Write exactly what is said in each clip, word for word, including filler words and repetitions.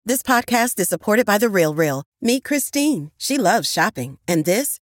This podcast is supported by The Real Real. Meet Christine. She loves shopping. And this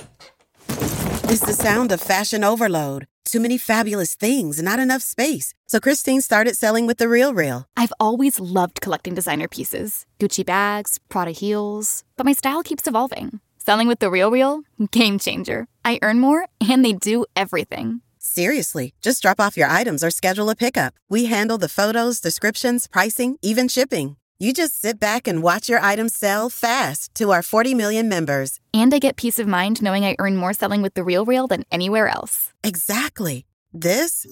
is the sound of fashion overload. Too many fabulous things, not enough space. So Christine started selling with The Real Real. I've always loved collecting designer pieces. Gucci bags, Prada heels. But my style keeps evolving. Selling with The Real Real? Game changer. I earn more, and they do everything. Seriously, just drop off your items or schedule a pickup. We handle the photos, descriptions, pricing, even shipping. You just sit back and watch your items sell fast to our forty million members. And I get peace of mind knowing I earn more selling with The Real Real than anywhere else. Exactly. This?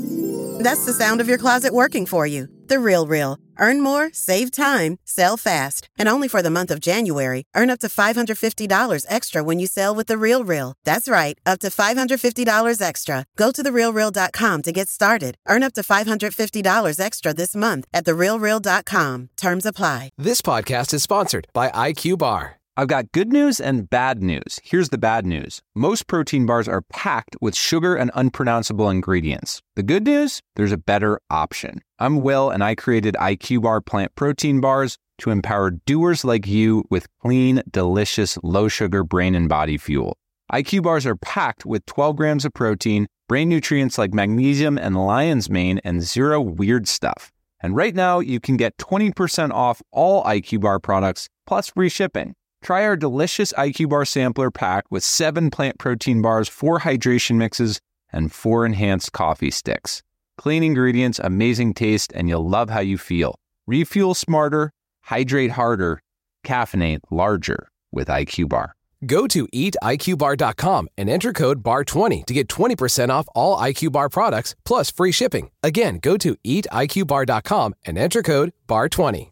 That's the sound of your closet working for you. The Real Real. Earn more, save time, sell fast. And only for the month of January, earn up to five hundred fifty dollars extra when you sell with The Real Real. That's right, up to five hundred fifty dollars extra. Go to the real real dot com to get started. Earn up to five hundred fifty dollars extra this month at the real real dot com. Terms apply. This podcast is sponsored by I Q Bar. I've got good news and bad news. Here's the bad news. Most protein bars are packed with sugar and unpronounceable ingredients. The good news? There's a better option. I'm Will, and I created I Q Bar plant protein bars to empower doers like you with clean, delicious, low-sugar brain and body fuel. I Q Bars are packed with twelve grams of protein, brain nutrients like magnesium and lion's mane, and zero weird stuff. And right now, you can get twenty percent off all I Q Bar products, plus free shipping. Try our delicious I Q Bar sampler pack with seven plant protein bars, four hydration mixes, and four enhanced coffee sticks. Clean ingredients, amazing taste, and you'll love how you feel. Refuel smarter, hydrate harder, caffeinate larger with I Q Bar. Go to eat I Q bar dot com and enter code B A R twenty to get twenty percent off all I Q Bar products plus free shipping. Again, go to eat I Q bar dot com and enter code B A R twenty.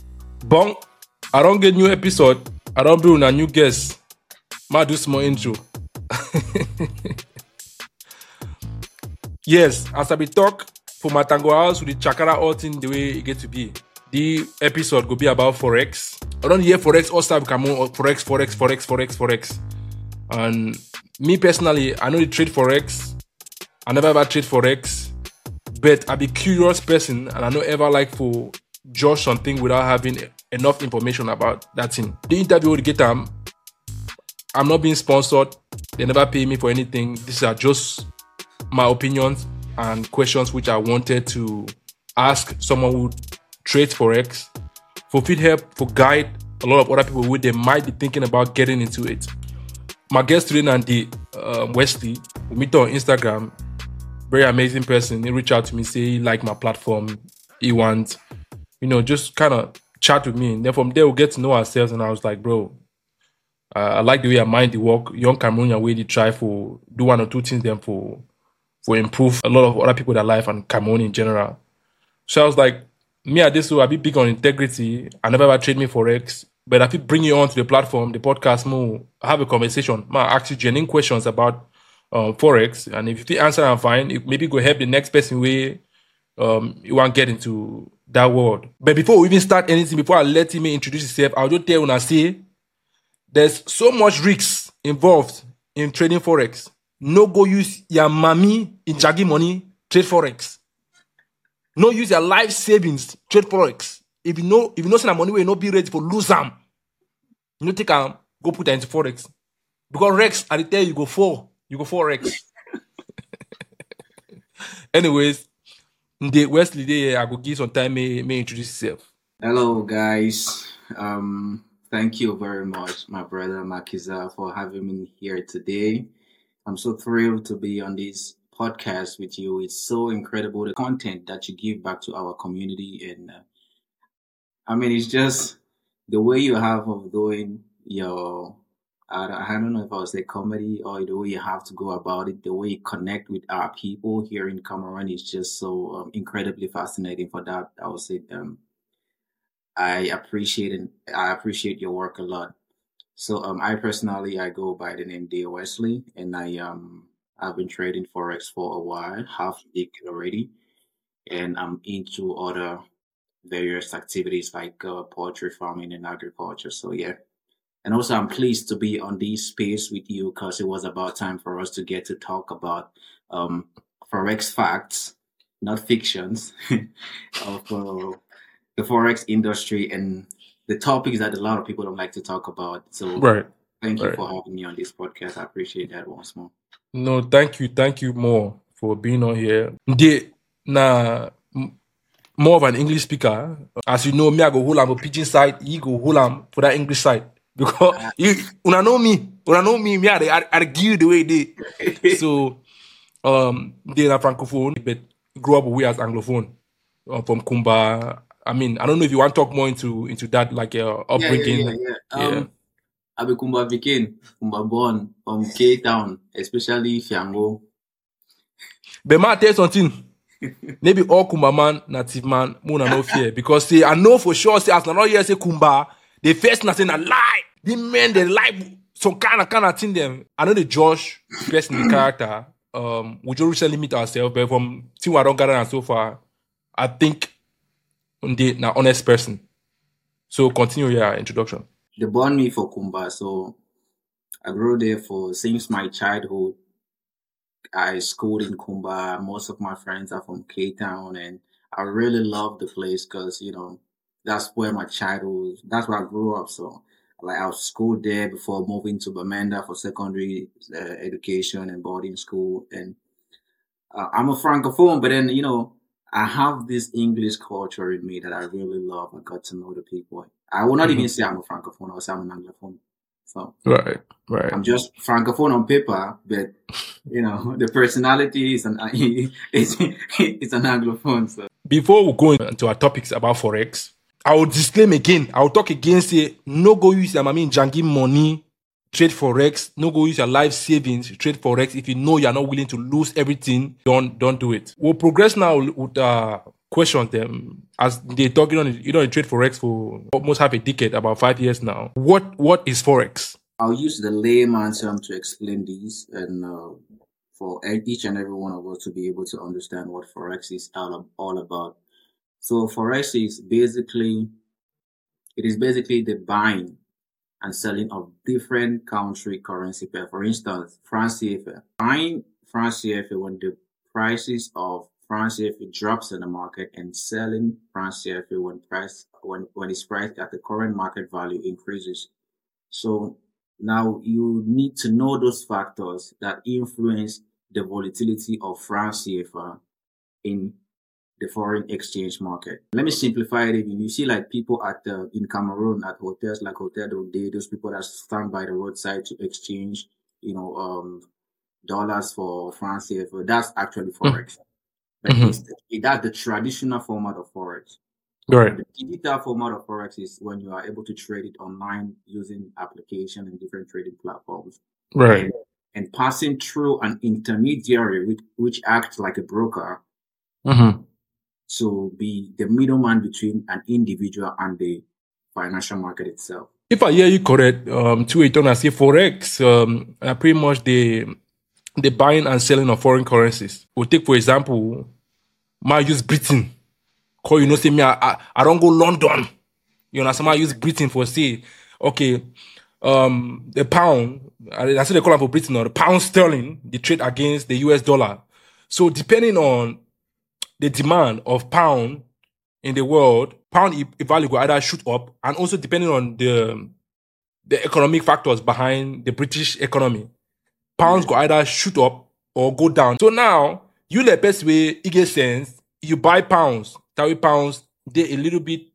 Bon, I don't get new episode. I don't bring a new guest. Ma do small intro. Yes, as I be talk for my Tango House with the Chakara all thing the way it get to be. The episode will be about Forex. I don't hear Forex all stuff come on Forex, Forex, Forex, Forex, Forex. And me personally, I know the trade Forex. I never ever trade Forex. But I be curious person and I don't ever like for judge something without having enough information about that thing. The interview with get um, I'm not being sponsored. They never pay me for anything. These are just my opinions and questions which I wanted to ask someone who trades Forex for fit help, for guide a lot of other people who they might be thinking about getting into it. My guest today, Nandi uh, Wesley, we meet on Instagram. Very amazing person. He reached out to me, say he like my platform. He wants, you know, just kind of chat with me. And then from there, we'll get to know ourselves. And I was like, bro, uh, I like the way I mind the work. Young Cameroonian way they try for do one or two things then for for improve a lot of other people their life and Cameroon in general. So I was like, me at this, so I be big on integrity. I never ever trade me Forex. But if you bring you on to the platform, the podcast, more have a conversation, ma ask you genuine questions about uh, Forex. And if you answer, I'm fine. It maybe go help the next person way um, you want to get into that world. But before we even start anything, before I let him introduce himself, I'll just tell you when I say there's so much risks involved in trading Forex. No go use your mommy in jaggy money, trade Forex. No use your life savings, trade Forex. If you know, if you know some money will not be ready for lose them, you know take um go put that into Forex. Because Rex, I tell you, you go for you go for Rex. Anyways, the Wesley day I go give some time may may introduce yourself. Hello guys. Um thank you very much, my brother Makiza, for having me here today. I'm so thrilled to be on this podcast with you. It's so incredible the content that you give back to our community, and uh, I mean it's just the way you have of doing your I don't, I don't know if I would say comedy or the way you have to go about it, the way you connect with our people here in Cameroon is just so um, incredibly fascinating. For that, I would say um, I appreciate it. I appreciate your work a lot. So um, I personally I go by the name Dale Wesley, and I um I've been trading Forex for a while, half a decade already, and I'm into other various activities like uh, poultry farming and agriculture. So yeah, and also I'm pleased to be on this space with you because it was about time for us to get to talk about um Forex facts, not fictions, of uh, the forex industry and the topics that a lot of people don't like to talk about. So Right. thank you Right. for having me on this podcast. I appreciate that once more. No, thank you, thank you more for being on here. They na m- more of an English speaker. As you know, me I go hold am for pidgin side, you go hold am for that English side. Because you una know me, una know me, me I dey- I, I dey give you the way they. So um they are francophone, but grew up with as anglophone uh, from Kumba. I mean, I don't know if you want to talk more into into that, like uh, Yeah, yeah, upbringing. yeah, yeah. Um, Yeah. I be Kumba Vikin, Kumba born from Cape Town, especially Fiango. But man, tell you something. Maybe all Kumba man, native man, muna no fear. Because say, I know for sure, say, as not here say Kumba, the first nothing a lie. The men, they lie, some kind of, kind of thing them. I know the Josh, person, the character, um, we just recently meet ourselves, but from thing I don't gather and so far, I think they na honest person. So continue your introduction. They born me for Kumba, so I grew there for since my childhood. I schooled in Kumba. Most of my friends are from Cape Town, and I really love the place because you know that's where my childhood. That's where I grew up. So like I was schooled there before moving to Bamenda for secondary uh, education and boarding school. And uh, I'm a francophone, but then you know I have this English culture in me that I really love. I got to know the people. I will not even say I'm a francophone or say I'm an anglophone. So Right, right. I'm just francophone on paper, but you know the personality is an it's, it's an anglophone. So Before we go into our topics about Forex, I will disclaim again. I will talk again, say, no go use your mommy janky money, trade Forex. No go use your life savings, trade Forex. If you know you're not willing to lose everything, don't don't do it. We'll progress now with uh, questions them as they talking on you know they trade Forex for almost half a decade, about five years now. What what is Forex? I'll use the layman term to explain these, and uh, for e- each and every one of us to be able to understand what forex is all, all about. So forex is basically it is basically the buying and selling of different country currency pair. For instance, France C F A. Buying France C F A when the prices of France C F A drops in the market, and selling France C F A when price when when it's priced at the current market value increases. So now you need to know those factors that influence the volatility of France C F A in the foreign exchange market. Let me simplify it. You see, like people at the in Cameroon at hotels like Hotel Day, those people that stand by the roadside to exchange, you know, um, dollars for France C F A. That's actually forex. But Mhm. it's that's the traditional format of forex. Right. The digital format of forex is when you are able to trade it online using application and different trading platforms, Right. and, and passing through an intermediary which, which acts like a broker Mm-hmm. to be the middleman between an individual and the financial market itself. If I hear you correct, um, to it on I say Forex, um, are pretty much the the buying and selling of foreign currencies. We'll take, for example, my use Britain. Call you know, say me, I, I, I don't go London. You understand? I use Britain for say, okay, um, the pound, I, I say they call it for Britain or the pound sterling, the trade against the U S dollar. So depending on the demand of pound in the world, pound e- value will either shoot up, and also depending on the the economic factors behind the British economy, pounds go either shoot up or go down. So now, you the best way it gets sense, you buy pounds, that way pounds, they're a little bit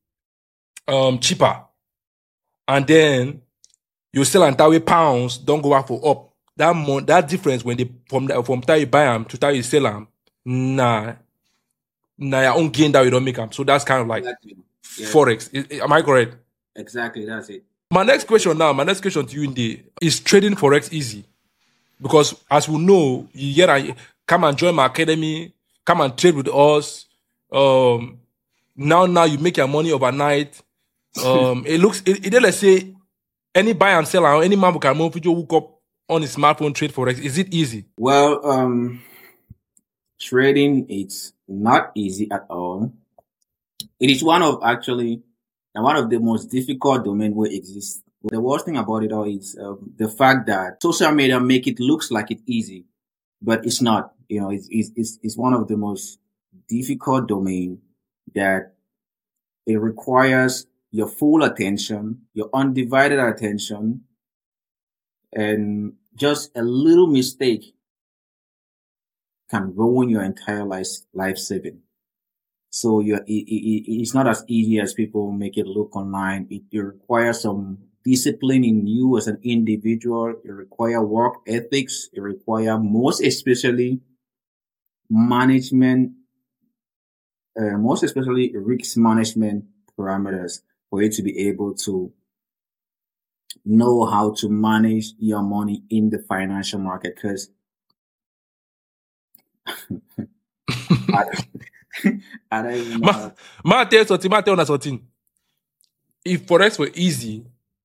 um cheaper. And then you sell and that way pounds don't go up for up. That mo- that difference when they from the, from time you buy them to time you sell them, nah, nah, your own gain that you don't make them. So that's kind of like Exactly. Yeah, Forex. I- I- am I correct? exactly. That's it. My next question now, my next question to you in the is trading Forex easy? Because as we know, you get a, come and join my academy, come and trade with us. Um, now, now you make your money overnight. Um, it looks, it, it let's say any buy and sell, any man who can move video hook up on his smartphone trade Forex. Is it easy? Well, um, trading it's not easy at all. It is one of actually and one of the most difficult domain where exists. The worst thing about it all is um, the fact that social media make it looks like it's easy, but it's not. You know, it's it's it's, it's one of the most difficult domain that It requires your full attention, your undivided attention, and just a little mistake can ruin your entire life, life saving. So you're, it, it, it's not as easy as people make it look online. It, it requires some discipline in you as an individual. It requires work ethics. It requires most especially management, uh, most especially risk management parameters for you to be able to know how to manage your money in the financial market. Because I, I don't even know. Ma, ma tell you something, ma tell you something. If Forex were easy,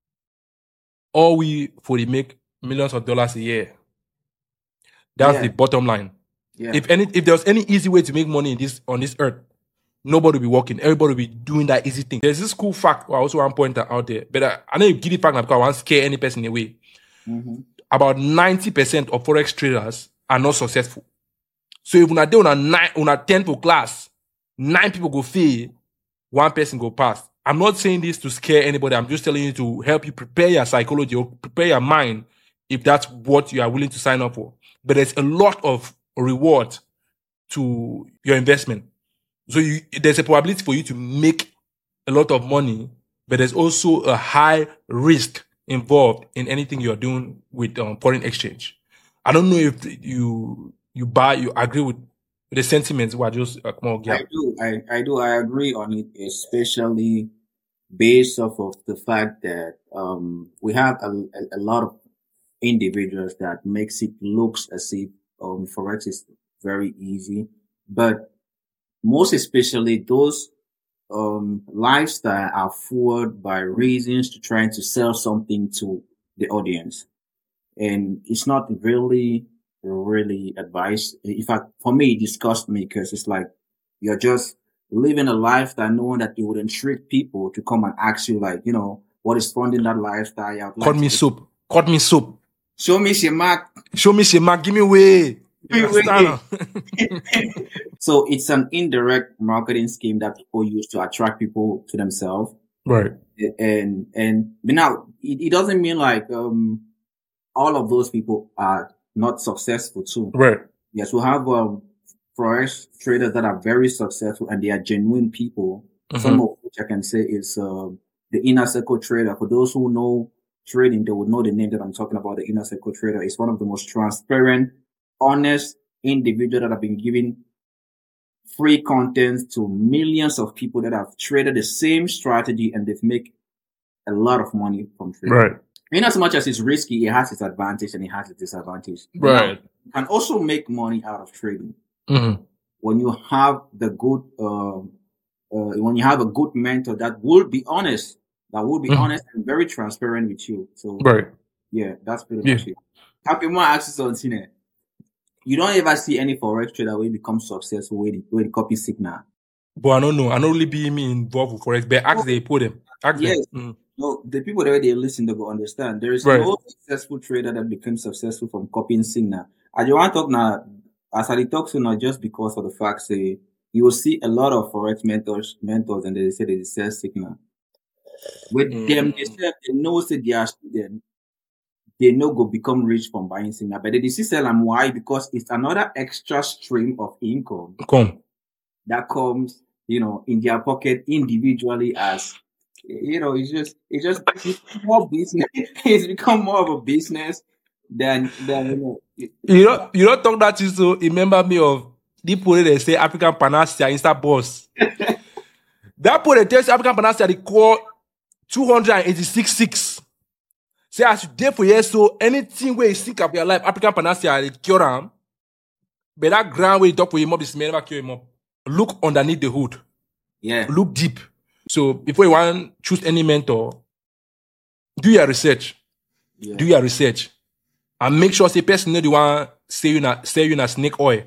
all we for the make millions of dollars a year. That's Yeah. the bottom line. Yeah. If any, if there was any easy way to make money in this on this earth, nobody will be working. Everybody will be doing that easy thing. There's this cool fact I also want to point out there, but I, I know you give it back now because I want to scare any person away. Mhm. About ninety percent of Forex traders are not successful. So if una dey on a nine, on a ten for class, nine people go fail, one person go pass. I'm not saying this to scare anybody. I'm just telling you to help you prepare your psychology or prepare your mind if that's what you are willing to sign up for. But there's a lot of reward to your investment. So you, there's a probability for you to make a lot of money, but there's also a high risk involved in anything you're doing with um, foreign exchange. I don't know if you you buy, you agree with the sentiments. What just uh, come on, yeah. I do. I, I do. I agree on it, especially based off of the fact that um we have a, a, a lot of individuals that makes it looks as if um Forex is very easy, but most especially those um lifestyle are fueled by reasons to trying to sell something to the audience. And it's not really, really advice. In fact, for me, it disgusts me because it's like you're just living a lifestyle knowing that you would intrigue people to come and ask you, like, you know, what is funding that lifestyle? I'd like Cut me to- soup. Cut me soup. Show me your mark. Show me shit, man. Give me way. Give me You understand? So it's an indirect marketing scheme that people use to attract people to themselves. Right. And, and but now it, it doesn't mean like, um, all of those people are not successful too. Right. Yes, we have, um, Forex traders that are very successful and they are genuine people. Mhm. Some of which I can say is, um, the inner circle trader. For those who know trading, they would know the name that I'm talking about. The inner circle trader is one of the most transparent, honest individuals that have been giving free content to millions of people that have traded the same strategy and they've made a lot of money from trading. Right. In as much as it's risky, it has its advantage and it has its disadvantage. Right. Now, you can also make money out of trading Mm-hmm. when you have the good, um, uh, when you have a good mentor that will be honest, that will be Mhm. honest and very transparent with you. So Right. yeah, that's pretty Yeah. much it. Happy more access on Cine. You don't ever see any Forex trader where become successful with the, with the copy signal. But I don't know. I don't really be me involved with Forex, but ask they put them. Ask Yes. them. Mm. No, the people that they listen, they go understand. There is Right. no successful trader that becomes successful from copying signal. I just want to talk now, as I talk to now, just because of the fact, say, you will see a lot of Forex mentors, mentors, and they say they sell signal. With Mm. them, they say they know say they are students. They know go become rich from buying signal, but they still sell them. Why? Because it's another extra stream of income Come. that comes, you know, in their pocket individually as, you know, it's just, it's just it's more business. It's become more of a business than, than, you know. it- You don't you don't talk that you so it remember me of the people they say African Panacea Insta boss. That people they tell you African Panacea they call two hundred eighty-six six. Say as you there for years, so anything where you sick of your life, African Panacea they cure them. But that ground where you talk for him up, this may never cure him up. Look underneath the hood. Yeah. Look deep. So before you want to choose any mentor, do your research. Yeah. Do your research. And make sure say person know the one say you na say you na snake oil.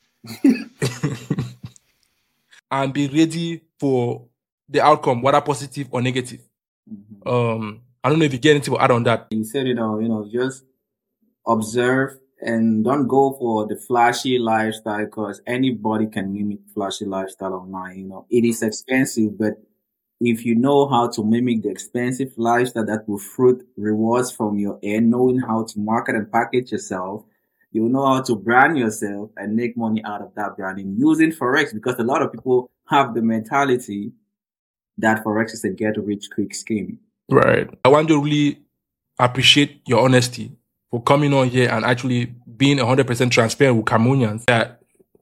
And be ready for the outcome, whether positive or negative. Mhm. Um, I don't know if you get anything to add on that. He said, you know, you know, just observe and don't go for the flashy lifestyle because anybody can mimic flashy lifestyle online. You know, it is expensive, but if you know how to mimic the expensive lifestyle that will fruit rewards from your end, knowing how to market and package yourself, you know how to brand yourself and make money out of that branding using Forex, because a lot of people have the mentality that Forex is a get rich quick scheme. Right. I want to really appreciate your honesty for coming on here and actually being one hundred percent transparent with Cameroonians that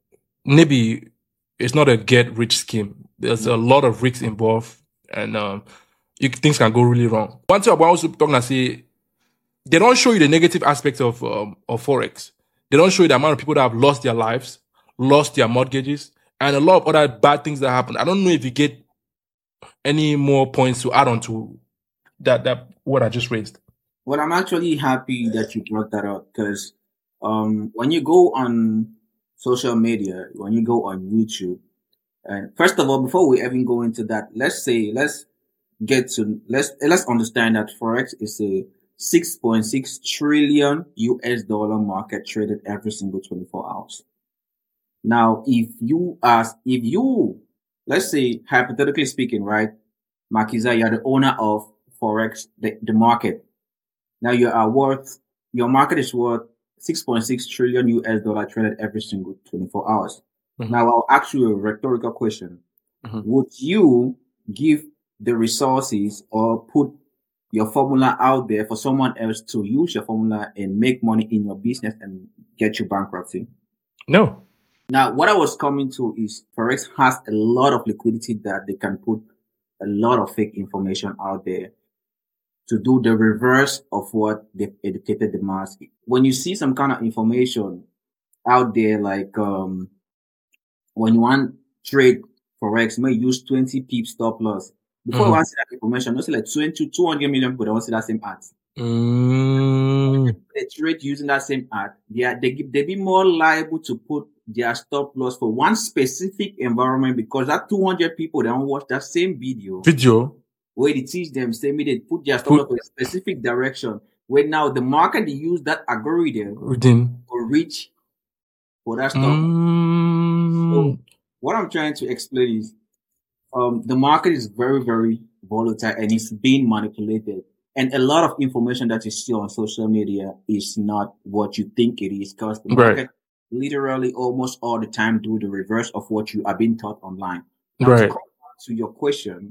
maybe it's not a get rich scheme. There's a lot of risks involved, and um, you, things can go really wrong. One thing about also talking, I say, they don't show you the negative aspects of um, of Forex. They don't show you the amount of people that have lost their lives, lost their mortgages, and a lot of other bad things that happen. I don't know if you get any more points to add on to that, that what I just raised. Well, I'm actually happy that you brought that up, because um, when you go on social media, when you go on YouTube, and first of all, before we even go into that, let's say, let's get to, let's, let's understand that Forex is a six point six trillion U S dollar market traded every single twenty-four hours. Now, if you ask, if you, let's say, hypothetically speaking, right, Makiza, you're the owner of Forex, the, the market. Now you are worth, your market is worth six point six trillion U S dollar traded every single twenty-four hours. Mm-hmm. Now I'll ask you a rhetorical question. Mm-hmm. Would you give the resources or put your formula out there for someone else to use your formula and make money in your business and get you bankruptcy? No. Now, what I was coming to is Forex has a lot of liquidity that they can put a lot of fake information out there to do the reverse of what they've educated the mass. When you see some kind of information out there, like um, when you want trade Forex, you may use twenty pips stop loss. Before mm. you want to see that information, you see like twenty, two hundred million people that want to see that same ad. Mm. They trade using that same ad. They are, they they be more liable to put their stop loss for one specific environment, because that two hundred people that don't watch that same video. Video. Where they teach them, say me they put their stop loss for a specific direction. Where now the market they use that algorithm Within. to reach for that stop. Mm. So what I'm trying to explain is um the market is very, very volatile and it's being manipulated. And a lot of information that you see on social media is not what you think it is, because the market right. literally almost all the time do the reverse of what you are being taught online. Now, right. to come back to your question,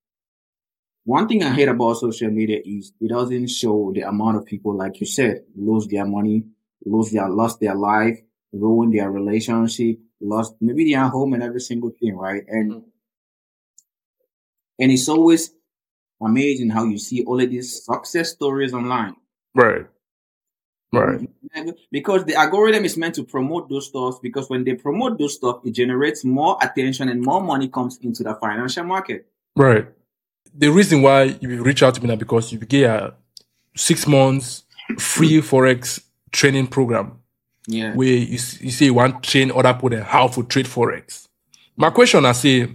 one thing I hate about social media is it doesn't show the amount of people, like you said, lose their money, lose their, lost their life, ruin their relationship, lost maybe their home and every single thing, right? And, mm-hmm. and it's always amazing how you see all of these success stories online. Right. Right. Because the algorithm is meant to promote those stuff, because when they promote those stuff, it generates more attention and more money comes into the financial market. Right. The reason why you reach out to me now because you get a six months free Forex training program. Yeah. Where you, you say you want to train other people how to trade Forex. My question I say,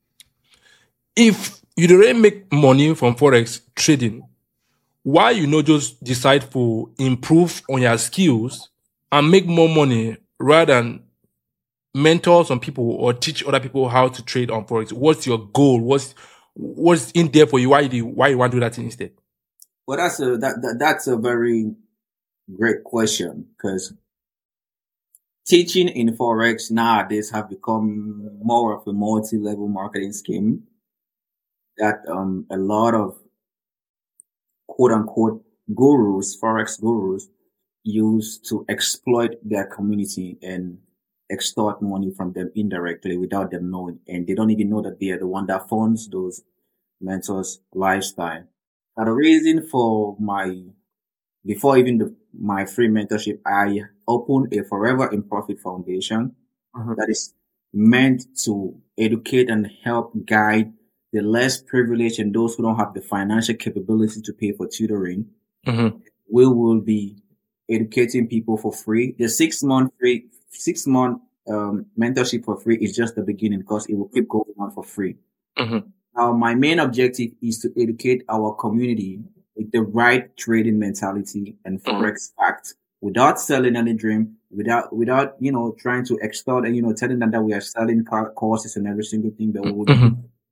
if you don't make money from Forex trading, why you not just decide to improve on your skills and make more money rather than mentor some people or teach other people how to trade on Forex? What's your goal? What's what's in there for you? Why do you, why you want to do that instead? Well, that's a that, that that's a very great question, because teaching in Forex nowadays have become more of a multi-level marketing scheme that um a lot of quote unquote gurus, Forex gurus, use to exploit their community and extort money from them indirectly without them knowing. And they don't even know that they are the one that funds those mentors' lifestyle. Now, the reason for my, before even the, my free mentorship, I opened a Forever in Profit Foundation mm-hmm. that is meant to educate and help guide the less privileged and those who don't have the financial capability to pay for tutoring. Mm-hmm. We will be educating people for free. The six month free, six month um, mentorship for free is just the beginning, because it will keep going on for free. Mm-hmm. Now, my main objective is to educate our community with the right trading mentality and Forex mm-hmm. fact, without selling any dream, without, without, you know, trying to extort and, you know, telling them that we are selling courses and every single thing that we will mm-hmm. do.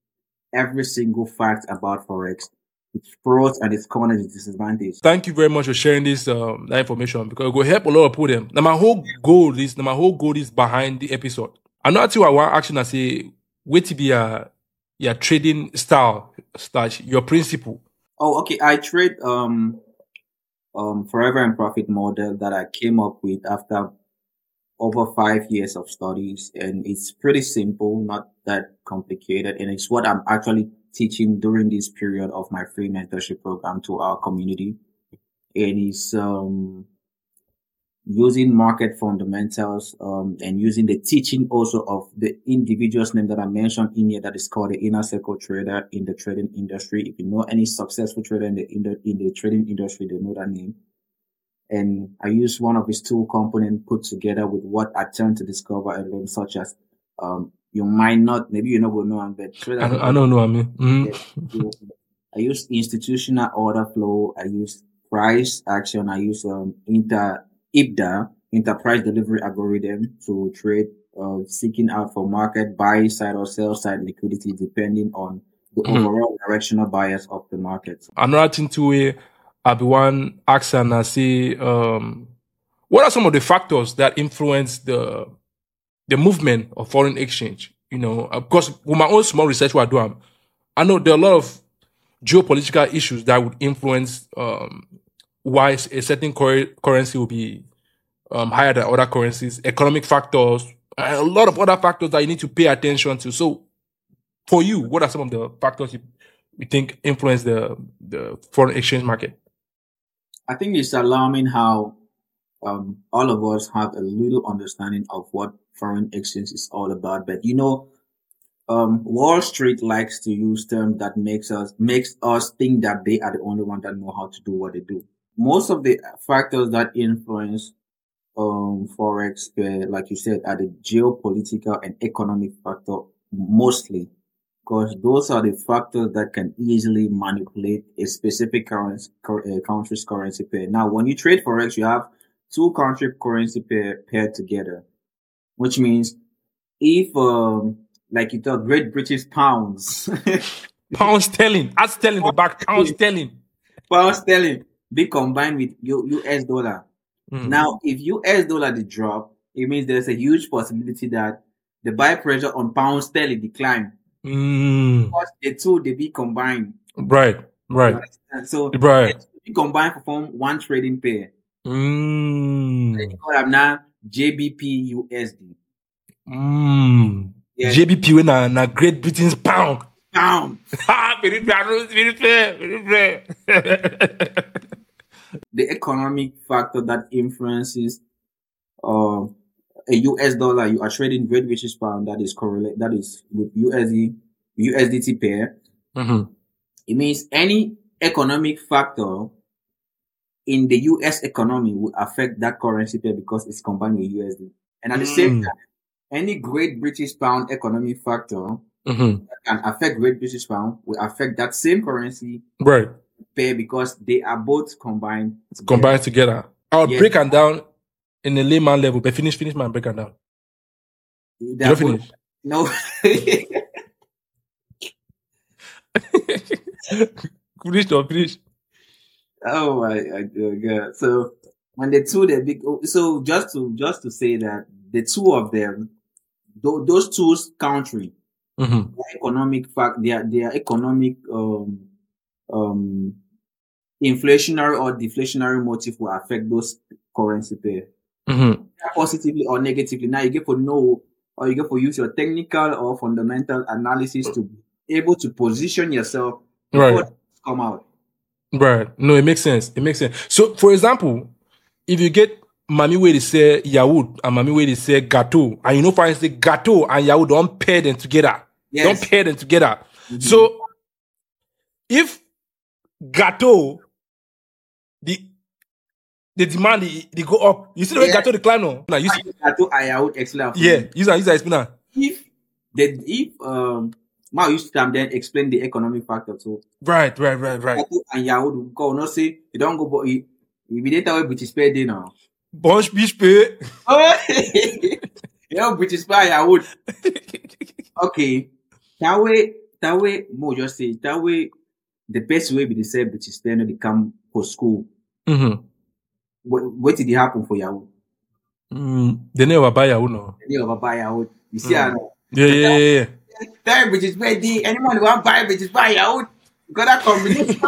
every single fact about Forex, its pros and its cons and its disadvantages. Thank you very much for sharing this um, that information because it will help a lot of people. Them. Now my whole goal is now my whole goal is behind the episode. I know actually I want action and say wait to be a your trading style slash your principle. Oh, okay. I trade um um forever and profit model that I came up with after over five years of studies, and it's pretty simple, not that complicated, and it's what I'm actually teaching during this period of my free mentorship program to our community. And it's um using market fundamentals um and using the teaching also of the individual's name that I mentioned in here that is called the inner circle trader in the trading industry. If you know any successful trader in the in the, in the trading industry, they know that name. And I use one of his tool components put together with what I turned to discover and learn, such as um you might not, maybe you know will know, but I don't, I don't know. I mean, mm-hmm. I use institutional order flow. I use price action. I use um inter I B D A, enterprise delivery algorithm, to trade, uh, seeking out for market buy side or sell side liquidity depending on the mm-hmm. overall directional bias of the market. Another thing too, uh, I'll be one ask and I say, um, what are some of the factors that influence the the movement of foreign exchange? You know, of course, with my own small research, what I do, I know there are a lot of geopolitical issues that would influence um, why a certain cor- currency will be um, higher than other currencies, economic factors, and a lot of other factors that you need to pay attention to. So, for you, what are some of the factors you, you think influence the, the foreign exchange market? I think it's alarming how um, all of us have a little understanding of what foreign exchange is all about. But, you know, um, Wall Street likes to use terms that makes us makes us think that they are the only one that know how to do what they do. Most of the factors that influence um forex, uh, like you said, are the geopolitical and economic factor mostly, because those are the factors that can easily manipulate a specific currency, uh, country's currency pair. Now, when you trade forex, you have two country currency pair paired together, which means if um like you thought, Great British pounds, pound sterling, as sterling go back, pound sterling, pound sterling be combined with U S dollar. Mm. Now, if U S dollar the drop, it means there's a huge possibility that the buy pressure on pound sterling decline. Mm. Because the two they be combined. Right, right. So right. They combined to form one trading pair. Mm. They call them now J B P U S D. Mm. Yes. J B P when na na Great Britain's pound. Pound. Ha, very fair, very fair, very fair. The economic factor that influences uh, a U S dollar, you are trading Great British pound that is correlate that is with U S D U S D T pair. Mm-hmm. It means any economic factor in the U S economy will affect that currency pair because it's combined with U S D. And at the mm. same time, any Great British pound economic factor mm-hmm. that can affect Great British pound will affect that same currency right pair because they are both combined together. Combined together. I'll yes. break them down in a layman level, but finish, finish, man, break them down. You don't finish? No. Finish or finish. Oh my, I do, God. So when the two, the big, so just to just to say that the two of them, th- those two country, mm-hmm. their economic fact, their their economic um um inflationary or deflationary motive will affect those currency pair mm-hmm. positively or negatively. Now you get to know, or you get to use your technical or fundamental analysis to be able to position yourself before right. it come out. Right. No, it makes sense. It makes sense. So, for example, if you get Mami where they say Yahoo and Mami where they say Gateau, and you know, for instance, Gateau and Yahoo don't pair them together. Yes. Don't pair them together. Mm-hmm. So, if Gateau, the the demand, they, they go up. You see the way yeah. Gateau decline now? Now, you see Gateau and Yahoo explain. Yeah, use that, use that explainer. If, the, if, um, Mao used to then explain the economic factor too. Right, right, right, right. And Yahoo go not say you don't go, but you be data with British pay day now. Bunch British pay. You know British pay Yahoo. Okay, can we that way, more just say that way. The best way be the same, which is then they come for school. Mm-hmm. What what did it happen for Yahoo? Mm, they never buy Yahoo, no. They never buy Yahoo. You see, I know. Yeah, yeah, yeah, yeah. That which is where the anyone who want buy which is buy Yahoo. Got that combination.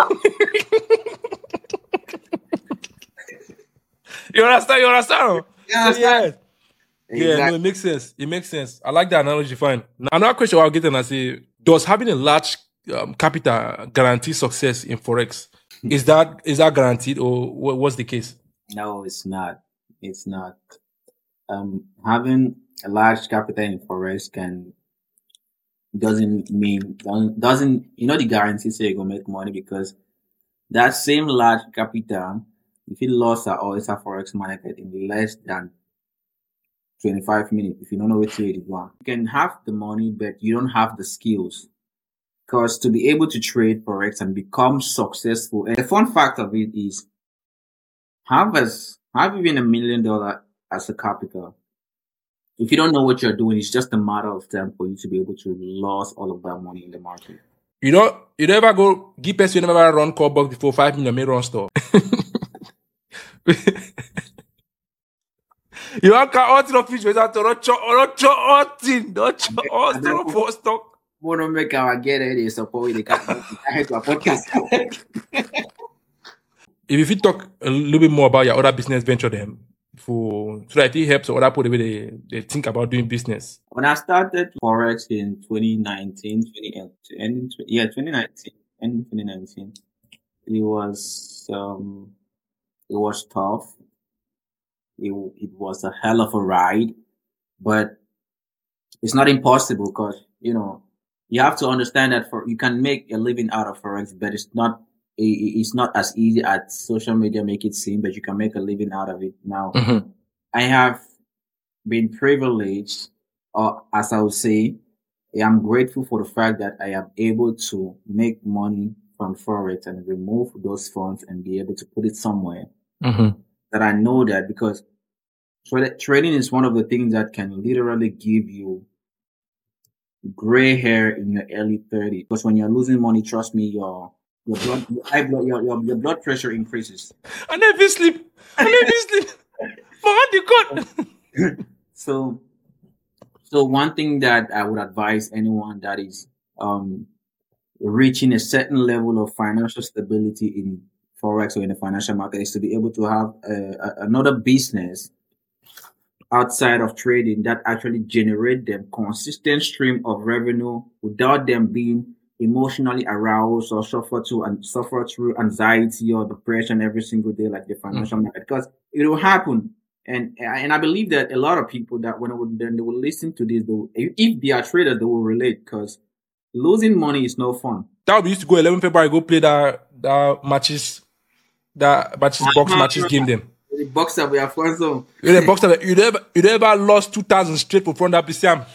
You understand? You understand? You understand? Yeah. Yeah, no, it makes sense. It makes sense. I like that analogy. Fine. Now, another question I'll get and I say, does having a large um, capital guarantee success in Forex? Is that is that guaranteed, or what, what's the case? No, it's not. It's not. Um, having a large capital in Forex can doesn't mean doesn't you know the guarantee say you're gonna make money, because that same large capital, if you lost at all, it's a Forex market in less than twenty-five minutes. If you don't know what to do, you can have the money, but you don't have the skills. Because to be able to trade Forex and become successful, and the fun fact of it is, have as have even a million dollar as a capital. If you don't know what you're doing, it's just a matter of time for you to be able to lose all of that money in the market. You know, you never go give person you never run call box before five million may run store. You want all the fish without to run all thing, don't all for stock. Wanna make our get it is support the podcast. If you talk a little bit more about your other business venture, then for so that it helps other people the way they, they think about doing business. When I started Forex in twenty nineteen, twenty eighteen, yeah, twenty nineteen, and twenty nineteen, it was um, it was tough. It it was a hell of a ride, but it's not impossible, because you know you have to understand that for you can make a living out of Forex, but it's not it's not as easy as social media make it seem. But you can make a living out of it now. Mm-hmm. I have been privileged, or as I would say, I'm grateful for the fact that I am able to make money from Forex and remove those funds and be able to put it somewhere. Mm-hmm. That I know that, because tra- trading is one of the things that can literally give you gray hair in your early thirties. Because when you're losing money, trust me, your your blood, your high blood, your, your, your blood pressure increases. I never sleep. I never sleep. so, so one thing that I would advise anyone that is um reaching a certain level of financial stability in Forex or in the financial market is to be able to have a, a, another business outside of trading that actually generate them consistent stream of revenue without them being emotionally aroused or suffer to and suffer through anxiety or depression every single day like the financial mm-hmm. market, because it will happen. And and I believe that a lot of people that when they will, then they will listen to this, they will, if they are traders, they will relate, because losing money is no fun. That we used to go eleven February, go play that that matches, that matches box uh-huh. matches game them. The box that we have fun so. You the box that you never you never lost two thousand straight for front that P C M.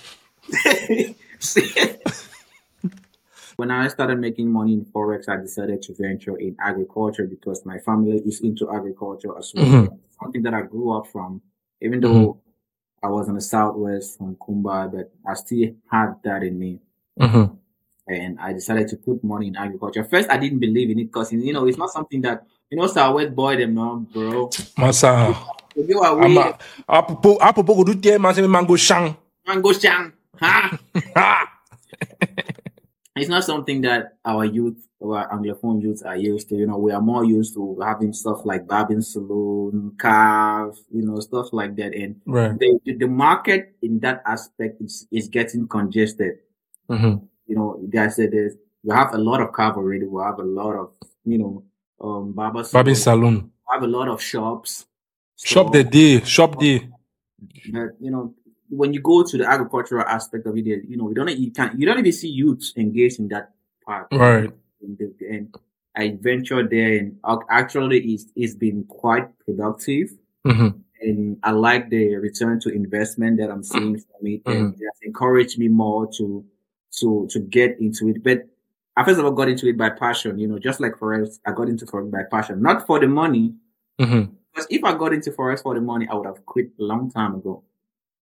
When I started making money in Forex, I decided to venture in agriculture, because my family is into agriculture as well. Mm-hmm. Something that I grew up from, even though mm-hmm. I was in the Southwest from Kumba, but I still had that in me. Mm-hmm. And I decided to put money in agriculture. First, I didn't believe in it, because, you know, it's not something that, you know, Southwest boy, them, no, bro. Masa. Apropos, apropos, do you man say mango shang? Mango shang. Ha! It's not something that our youth, our Anglophone youth are used to. You know, we are more used to having stuff like barbing saloon, cars, you know, stuff like that. And right. the, the market in that aspect is, is getting congested. Mm-hmm. You know, guys said this, we have a lot of cars already. We have a lot of, you know, um, barber barbing saloon. We have a lot of shops. Shop the day, shop day. But, you know, when you go to the agricultural aspect of it, you know, you don't you can you don't even see youths engaged in that part. Right. And I ventured there, and actually, it's it's been quite productive. Mm-hmm. And I like the return to investment that I'm seeing from it, mm-hmm. and it has encouraged me more to to to get into it. But I first of all got into it by passion. You know, just like Forex, I got into Forex by passion, not for the money. Mm-hmm. Because if I got into Forex for the money, I would have quit a long time ago.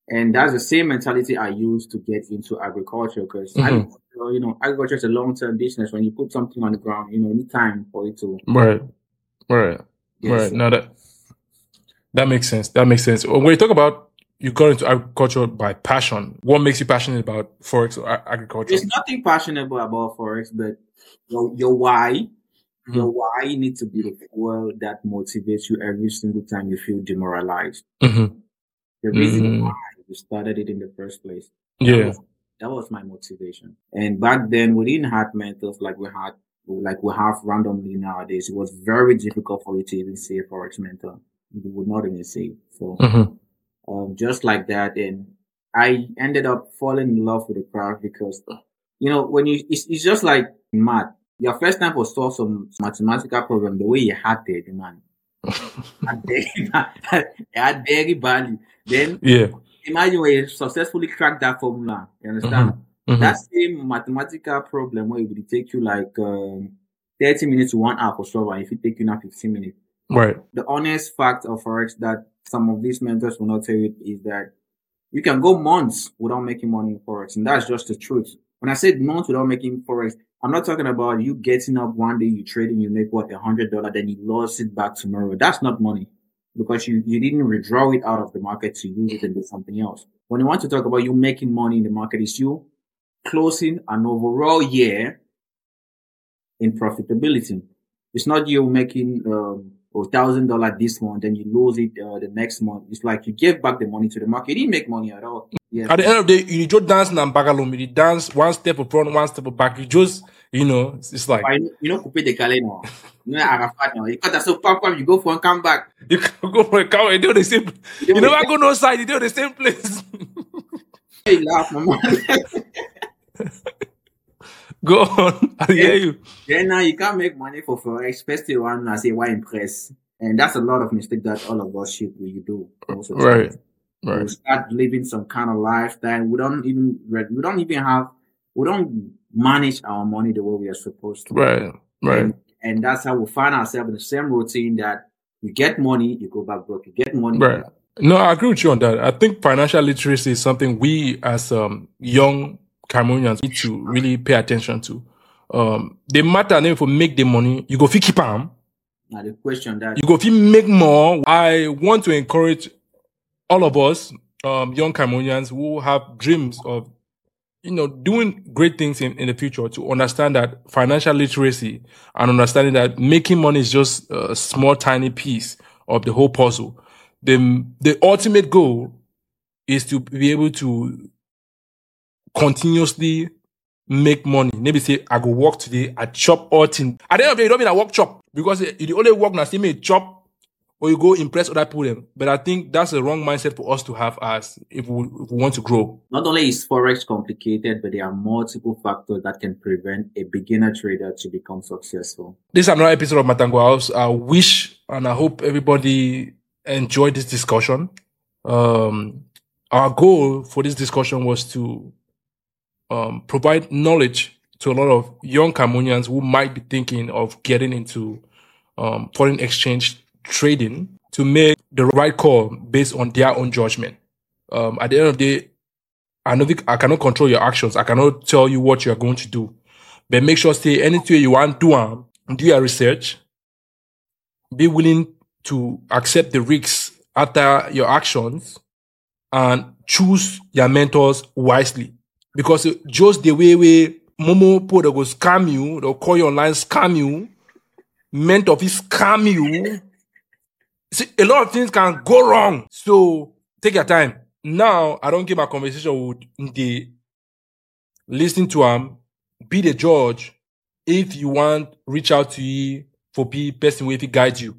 And that's the same mentality I use to get into agriculture because, Mhm. you know, agriculture is a long-term business. When you put something on the ground, you know, any time for it to. Right. Right. Yes. Right. Now that that makes sense. That makes sense. When you talk about you got into agriculture by passion, what makes you passionate about forex or a- agriculture? There's nothing passionate about forex, but your your why, Mhm. your why needs to be the fuel that motivates you every single time you feel demoralized. Mhm. The reason Mm. why you started it in the first place. That Yeah. was, that was my motivation. And back then we didn't have mentors like we had like we have randomly nowadays. It was very difficult for you to even see a forex mentor. You would not even see. So Mhm. um just like that, and I ended up falling in love with the craft because you know when you it's, it's just like math. Your first time for solve some mathematical problem, the way you had it, man. had very bad, had very badly. Then Yeah. imagine when you successfully crack that formula. You understand? Mhm. Mhm. That same mathematical problem where it will take you like um, thirty minutes to one hour for solve, and if it take you now fifteen minutes. Right. The honest fact of forex that some of these mentors will not tell you is that you can go months without making money in forex, and that's just the truth. When I said months without making forex, I'm not talking about you getting up one day, you trading, you make what a hundred dollar, then you lost it back tomorrow. That's not money because you you didn't withdraw it out of the market to use it and do something else. When you want to talk about you making money in the market, it's you closing an overall year in profitability. It's not you making um, a thousand dollar this month, then you lose it uh, the next month. It's like you gave back the money to the market. You didn't make money at all. Yes. At the end of the day, you just dance and bagalum. You dance one step up front, one step back. You just, you know, it's, it's like But you you know, coupe the calais now. You know, Arafat now. You cut that so pam pam. You go for and come back. you can go for a cow and do the same. You, You never go no side. You do the same place. Hey, laugh, mama. Go on. I hear you. Then now you can't make money for forex. Especially one I say why impress, and that's a lot of mistake that all of us should we do most of the Right. time. We Right. start living some kind of lifestyle. We don't even we don't even have we don't manage our money the way we are supposed to. Right. Right. And, and that's how we find ourselves in the same routine that you get money, you go back broke. You get money. you Right. No, I agree with you on that. I think financial literacy is something we as um, young Cameroonians need to really pay attention to. Um, the matter then if we make the money, you go fi keep am. Now the question that You go fi make more. I want to encourage all of us, um, young Cameroonians who have dreams of, you know, doing great things in, in the future to understand that financial literacy and understanding that making money is just a small, tiny piece of the whole puzzle. The, the ultimate goal is to be able to continuously make money. Maybe say, I go work today, I chop all thing. At the end of the day, you don't mean I work chop because you the only work now, see me chop or you go impress other people. Them. But I think that's a wrong mindset for us to have as if we, if we want to grow. not only is forex complicated, but there are multiple factors that can prevent a beginner trader to become successful. This is another episode of Matango House. I wish and I hope everybody enjoyed this discussion. Um, our goal for this discussion was to um, provide knowledge to a lot of young Cameroonians who might be thinking of getting into um, foreign exchange trading to make the right call based on their own judgment. Um, at the end of the day, I know I cannot control your actions. I cannot tell you what you are going to do. But make sure, say, anything you want to do, um, do your research. Be willing to accept the risks after your actions and choose your mentors wisely. Because just the way we Momo people they go scam you, they'll call you online, scam you, mentor will scam you. See, a lot of things can go wrong. So take your time. Now, I don't give my conversation with the listen to him, be the judge. If you want, reach out to you for the person who guide you.